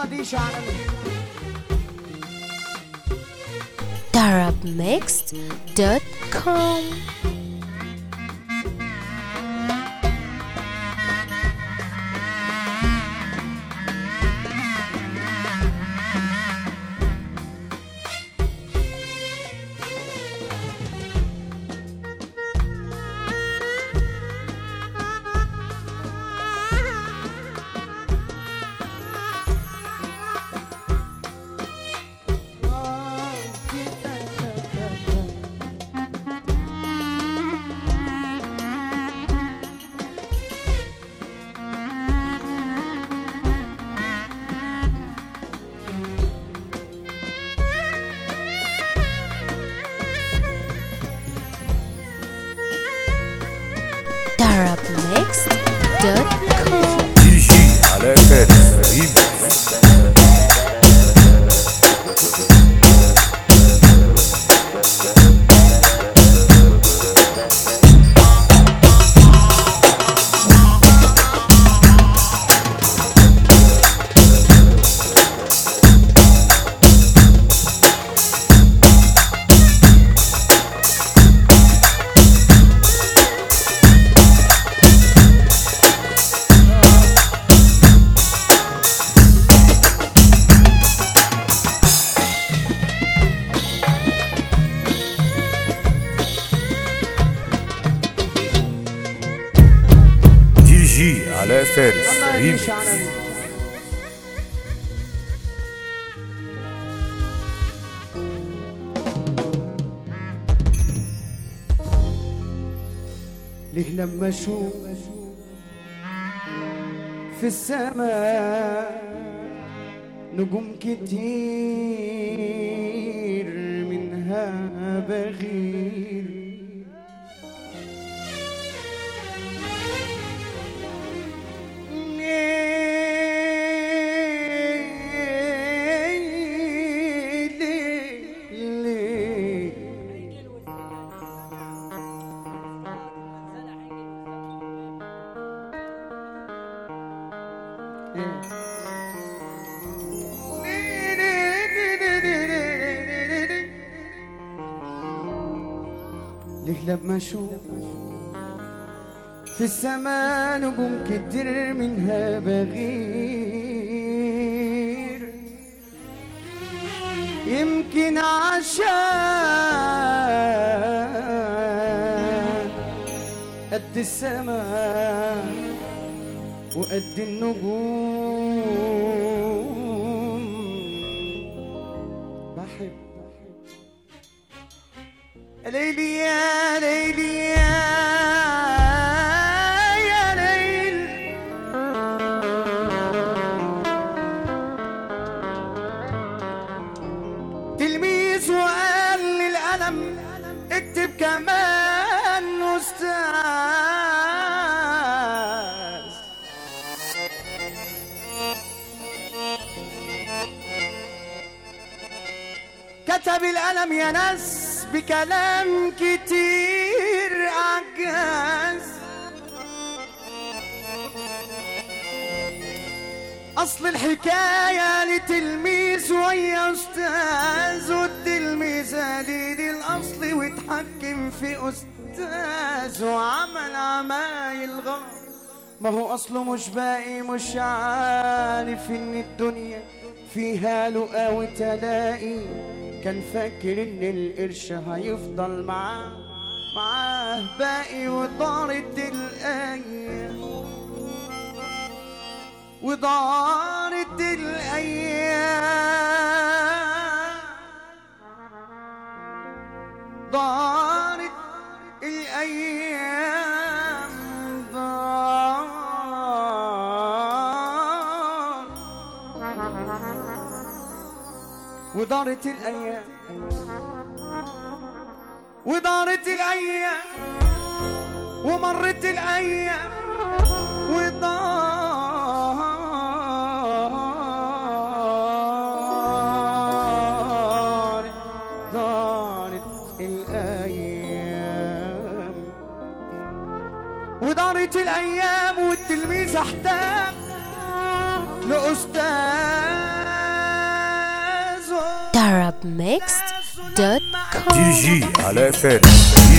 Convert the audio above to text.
خديجة عالمي. Arabmixed.com. Arabmixed.com. يجي على فارس ريميكس. يجي على فارس ريميكس. ليه لما اشوف في السماء نجوم كتير منها بغير، ليه لما اشوف في السماء نجوم كتير منها بغير، يمكن عشان قد السماء وقد النجوم بحب ليلي يا ليلي يا ليل، تلميذ وقال للقلم اكتب كمان أستاذ، كتب القلم يا ناس بكلام كتير عجاز، أصل الحكاية لتلميذ ويا أستاذ، والتلميذ قليل الأصل واتحكم في أستاذ وعمل عمايل غلط. ما هو أصله مش باقي، مش عارف إن الدنيا فيها لقا وتلاقي، كان فاكر ان القرش هيفضل معاه باقي، ودارت الايام ودارت الايام دارت الايام ودارت الأيام ودارت الأيام ومرت الأيام دارت الأيام ودارت الأيام، والتلميذ احتاج لأستاذ arabmixed.com. دي جي علاء فارس